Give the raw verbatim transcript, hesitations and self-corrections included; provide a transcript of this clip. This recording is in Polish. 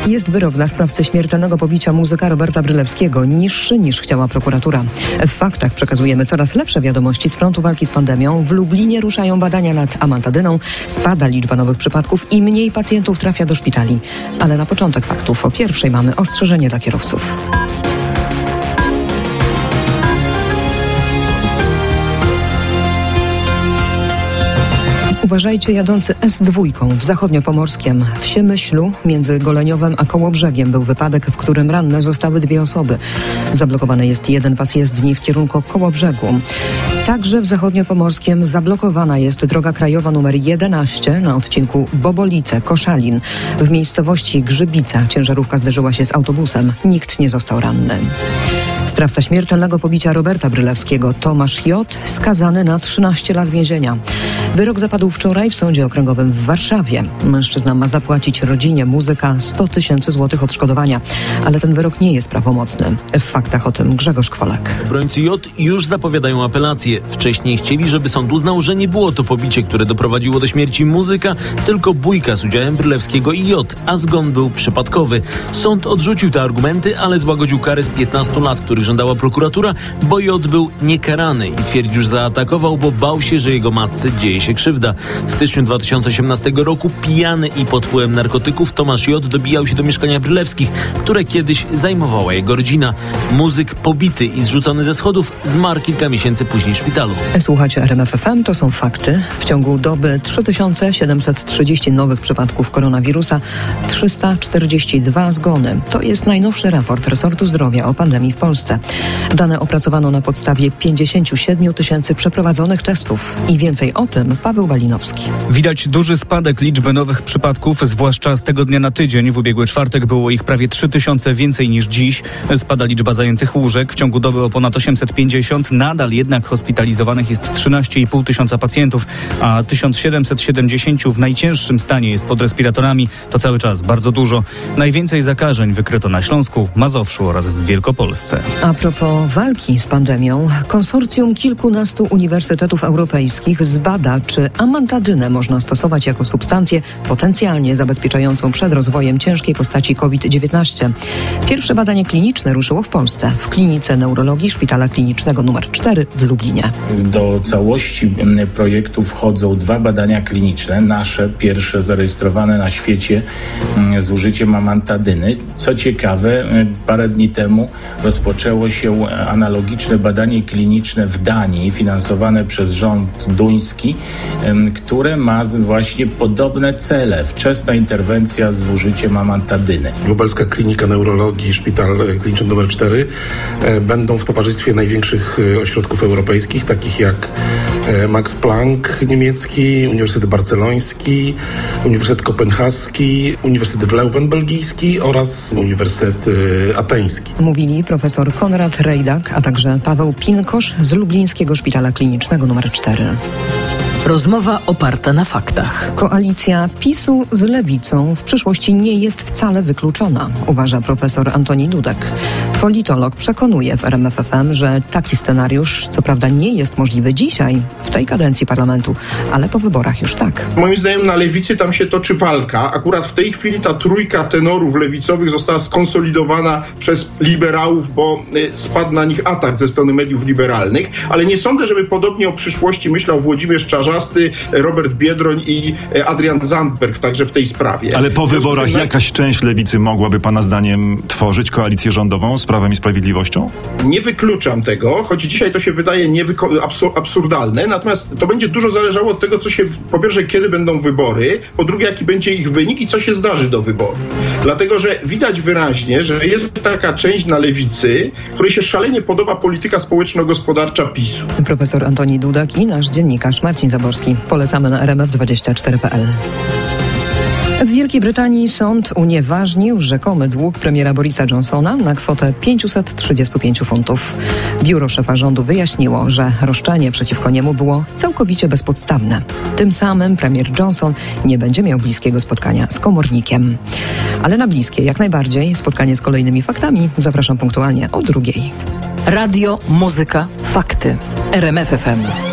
Jest wyrok dla sprawcy śmiertelnego pobicia muzyka Roberta Brylewskiego, niższy niż chciała prokuratura. W faktach przekazujemy coraz lepsze wiadomości z frontu walki z pandemią. W Lublinie ruszają badania nad amantadyną, spada liczba nowych przypadków i mniej pacjentów trafia do szpitali. Ale na początek faktów o pierwszej mamy ostrzeżenie dla kierowców. Uważajcie jadący S dwa w zachodniopomorskiem. W Siemyślu między Goleniowem a Kołobrzegiem był wypadek, w którym ranne zostały dwie osoby. Zablokowany jest jeden pas jezdni w kierunku Kołobrzegu. Także w zachodniopomorskim zablokowana jest droga krajowa numer jedenaście na odcinku Bobolice-Koszalin. W miejscowości Grzybica ciężarówka zderzyła się z autobusem. Nikt nie został ranny. Sprawca śmiertelnego pobicia Roberta Brylewskiego, Tomasz J., skazany na trzynaście lat więzienia. Wyrok zapadł wczoraj w Sądzie Okręgowym w Warszawie. Mężczyzna ma zapłacić rodzinie muzyka sto tysięcy złotych odszkodowania, ale ten wyrok nie jest prawomocny. W faktach o tym Grzegorz Kwolak. Obrońcy J już zapowiadają apelację. Wcześniej chcieli, żeby sąd uznał, że nie było to pobicie, które doprowadziło do śmierci muzyka, tylko bójka z udziałem Brylewskiego i J, a zgon był przypadkowy. Sąd odrzucił te argumenty, ale złagodził karę z piętnastu lat, których żądała prokuratura, bo J był niekarany i twierdził, że zaatakował, bo bał się, że jego matce dzieje się krzywda. W styczniu dwa tysiące osiemnastego roku pijany i pod wpływem narkotyków Tomasz J. dobijał się do mieszkania Brylewskich, które kiedyś zajmowała jego rodzina. Muzyk pobity i zrzucony ze schodów zmarł kilka miesięcy później w szpitalu. Słuchacie R M F F M, to są fakty. W ciągu doby trzy tysiące siedemset trzydzieści nowych przypadków koronawirusa, trzysta czterdzieści dwa zgony. To jest najnowszy raport resortu zdrowia o pandemii w Polsce. Dane opracowano na podstawie pięćdziesiąt siedem tysięcy przeprowadzonych testów. I więcej o tym Paweł Balinowski. Widać duży spadek liczby nowych przypadków, zwłaszcza z tego dnia na tydzień. W ubiegły czwartek było ich prawie trzy tysiące więcej niż dziś. Spada liczba zajętych łóżek. W ciągu doby o ponad osiemset pięćdziesiąt. Nadal jednak hospitalizowanych jest trzynaście i pół tysiąca pacjentów, a tysiąc siedemset siedemdziesiąt w najcięższym stanie jest pod respiratorami. To cały czas bardzo dużo. Najwięcej zakażeń wykryto na Śląsku, Mazowszu oraz w Wielkopolsce. A propos walki z pandemią, konsorcjum kilkunastu uniwersytetów europejskich zbada, czy amantadynę można stosować jako substancję potencjalnie zabezpieczającą przed rozwojem ciężkiej postaci COVID dziewiętnaście. Pierwsze badanie kliniczne ruszyło w Polsce, w klinice neurologii Szpitala Klinicznego numer cztery w Lublinie. Do całości projektu wchodzą dwa badania kliniczne, nasze pierwsze zarejestrowane na świecie z użyciem amantadyny. Co ciekawe, parę dni temu rozpoczęło się analogiczne badanie kliniczne w Danii, finansowane przez rząd duński, które ma właśnie podobne cele. Wczesna interwencja z użyciem amantadyny. Lubelska Klinika Neurologii, Szpital Kliniczny numer cztery będą w towarzystwie największych ośrodków europejskich, takich jak Max Planck niemiecki, Uniwersytet Barceloński, Uniwersytet Kopenhaski, Uniwersytet w Leuven belgijski oraz Uniwersytet Ateński. Mówili profesor Konrad Rejdak, a także Paweł Pinkosz z Lublińskiego Szpitala Klinicznego numer cztery. Rozmowa oparta na faktach. Koalicja PiSu z Lewicą w przyszłości nie jest wcale wykluczona, uważa profesor Antoni Dudek. Politolog przekonuje w R M F F M, że taki scenariusz co prawda nie jest możliwy dzisiaj, w tej kadencji parlamentu, ale po wyborach już tak. Moim zdaniem na lewicy tam się toczy walka. Akurat w tej chwili ta trójka tenorów lewicowych została skonsolidowana przez liberałów, bo spadł na nich atak ze strony mediów liberalnych, ale nie sądzę, żeby podobnie o przyszłości myślał Włodzimierz Czarzasty, Robert Biedroń i Adrian Zandberg także w tej sprawie. Ale po wyborach jakaś część lewicy mogłaby pana zdaniem tworzyć koalicję rządową z Prawem i Sprawiedliwością? Nie wykluczam tego, choć dzisiaj to się wydaje niewyko- absur- absurdalne, natomiast to będzie dużo zależało od tego, co się, po pierwsze, kiedy będą wybory, po drugie, jaki będzie ich wynik i co się zdarzy do wyborów. Dlatego, że widać wyraźnie, że jest taka część na lewicy, której się szalenie podoba polityka społeczno-gospodarcza PiSu. Profesor Antoni Dudek i nasz dziennikarz Marcin Zaborski. Polecamy na r m f dwadzieścia cztery kropka p l. W Wielkiej Brytanii sąd unieważnił rzekomy dług premiera Borisa Johnsona na kwotę pięćset trzydzieści pięć funtów. Biuro szefa rządu wyjaśniło, że roszczenie przeciwko niemu było całkowicie bezpodstawne. Tym samym premier Johnson nie będzie miał bliskiego spotkania z komornikiem. Ale na bliskie jak najbardziej spotkanie z kolejnymi faktami zapraszam punktualnie o drugiej. Radio, muzyka, fakty. R M F F M.